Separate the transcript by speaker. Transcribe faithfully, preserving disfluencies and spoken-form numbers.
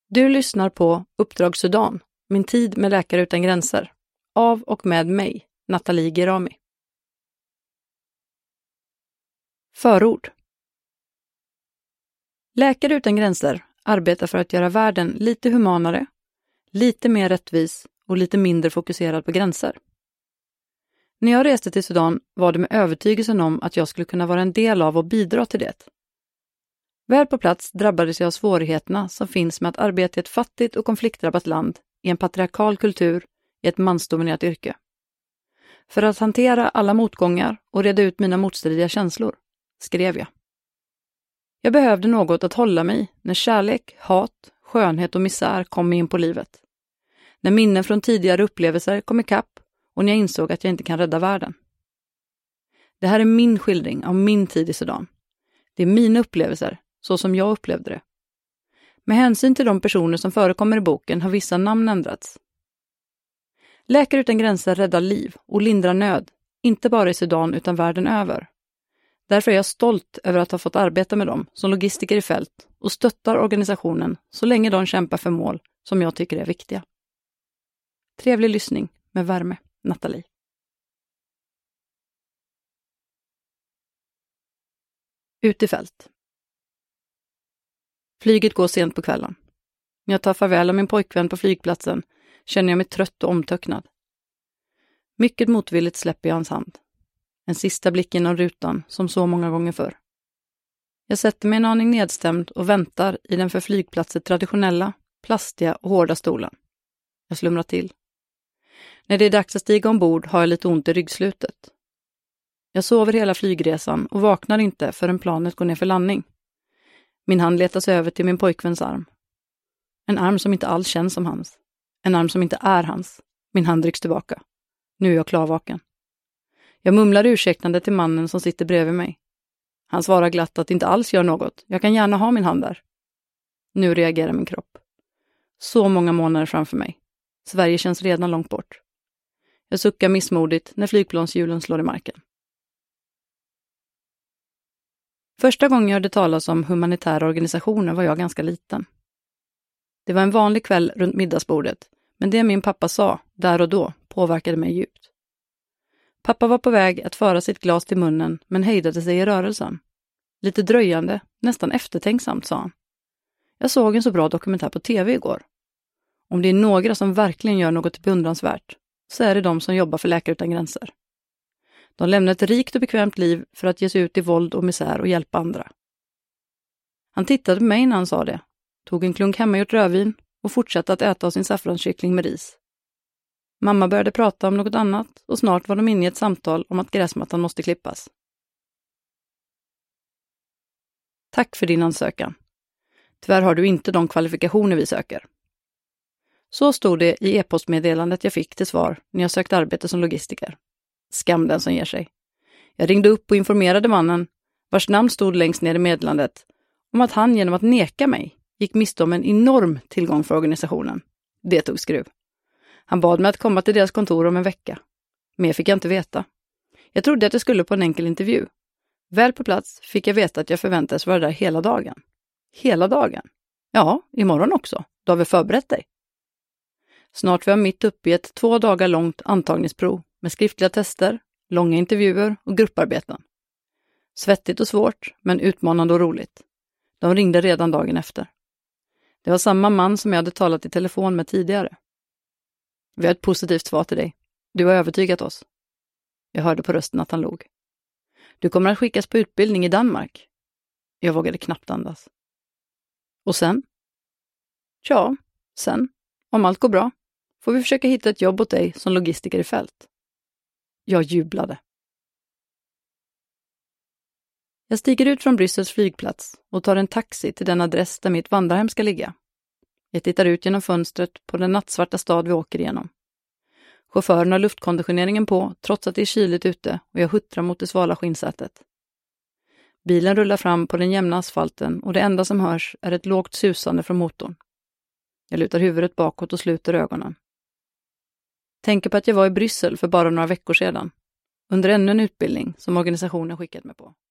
Speaker 1: Du lyssnar på Uppdrag Sudan, min tid med Läkare utan gränser, av och med mig, Nathalie Gerami. Förord. Läkare utan gränser arbetar för att göra världen lite humanare, lite mer rättvis och lite mindre fokuserad på gränser. När jag reste till Sudan var det med övertygelsen om att jag skulle kunna vara en del av och bidra till det. Väl på plats drabbades jag av svårigheterna som finns med att arbeta i ett fattigt och konfliktdrabbat land, i en patriarkal kultur, i ett mansdominerat yrke. För att hantera alla motgångar och reda ut mina motstridiga känslor, skrev jag. Jag behövde något att hålla mig när kärlek, hat, skönhet och misär kom in på livet. När minnen från tidigare upplevelser kom ikapp och när jag insåg att jag inte kan rädda världen. Det här är min skildring av min tid i Sudan. Det är mina upplevelser, så som jag upplevde det. Med hänsyn till de personer som förekommer i boken har vissa namn ändrats. Läkare utan gränser räddar liv och lindrar nöd, inte bara i Sudan utan världen över. Därför är jag stolt över att ha fått arbeta med dem som logistiker i fält och stöttar organisationen så länge de kämpar för mål som jag tycker är viktiga. Trevlig lyssning med värme, Nathalie. Ut i fält. Flyget går sent på kvällen. När jag tar farväl av min pojkvän på flygplatsen känner jag mig trött och omtöcknad. Mycket motvilligt släpper jag hans hand. En sista blick genom rutan som så många gånger förr. Jag sätter mig en aning nedstämd och väntar i den för flygplatser traditionella, plastiga och hårda stolen. Jag slumrar till. När det är dags att stiga ombord har jag lite ont i ryggslutet. Jag sover hela flygresan och vaknar inte förrän planet går ner för landning. Min hand letar sig över till min pojkväns arm. En arm som inte alls känns som hans. En arm som inte är hans. Min hand rycks tillbaka. Nu är jag klarvaken. Jag mumlar ursäktande till mannen som sitter bredvid mig. Han svarar glatt att det inte alls gör något. Jag kan gärna ha min hand där. Nu reagerar min kropp. Så många månader framför mig. Sverige känns redan långt bort. Jag suckar missmodigt när flygplanshjulen slår i marken. Första gången jag hörde talas om humanitära organisationer var jag ganska liten. Det var en vanlig kväll runt middagsbordet, men det min pappa sa, där och då, påverkade mig djupt. Pappa var på väg att föra sitt glas till munnen, men hejdade sig i rörelsen. Lite dröjande, nästan eftertänksamt, sa han. Jag såg en så bra dokumentär på tv igår. Om det är några som verkligen gör något beundransvärt, så är det de som jobbar för Läkare utan gränser. De lämnar ett rikt och bekvämt liv för att ge sig ut i våld och misär och hjälpa andra. Han tittade på mig när han sa det, tog en klunk hemmagjort rödvin och fortsatte att äta av sin saffranskyckling med ris. Mamma började prata om något annat och snart var de inne i ett samtal om att gräsmattan måste klippas. Tack för din ansökan. Tyvärr har du inte de kvalifikationer vi söker. Så stod det i e-postmeddelandet jag fick till svar när jag sökte arbete som logistiker. Skam den som ger sig. Jag ringde upp och informerade mannen, vars namn stod längst ner i meddelandet, om att han genom att neka mig gick miste om en enorm tillgång för organisationen. Det tog skruv. Han bad mig att komma till deras kontor om en vecka. Mer fick jag inte veta. Jag trodde att jag skulle på en enkel intervju. Väl på plats fick jag veta att jag förväntades vara där hela dagen. Hela dagen? Ja, imorgon också. Då har vi förberett dig. Snart var jag mitt uppe i ett två dagar långt antagningsprov med skriftliga tester, långa intervjuer och grupparbeten. Svettigt och svårt, men utmanande och roligt. De ringde redan dagen efter. Det var samma man som jag hade talat i telefon med tidigare. Vi har ett positivt svar till dig. Du har övertygat oss. Jag hörde på rösten att han log. Du kommer att skickas på utbildning i Danmark. Jag vågade knappt andas. Och sen? Ja, sen. Om allt går bra får vi försöka hitta ett jobb åt dig som logistiker i fält. Jag jublade. Jag stiger ut från Bryssels flygplats och tar en taxi till den adress där mitt vandrarhem ska ligga. Jag tittar ut genom fönstret på den nattsvarta stad vi åker igenom. Chauffören har luftkonditioneringen på trots att det är kyligt ute och jag huttrar mot det svala skinnsätet. Bilen rullar fram på den jämna asfalten och det enda som hörs är ett lågt susande från motorn. Jag lutar huvudet bakåt och sluter ögonen. Tänker på att jag var i Bryssel för bara några veckor sedan. Under ännu en utbildning som organisationen skickat mig på.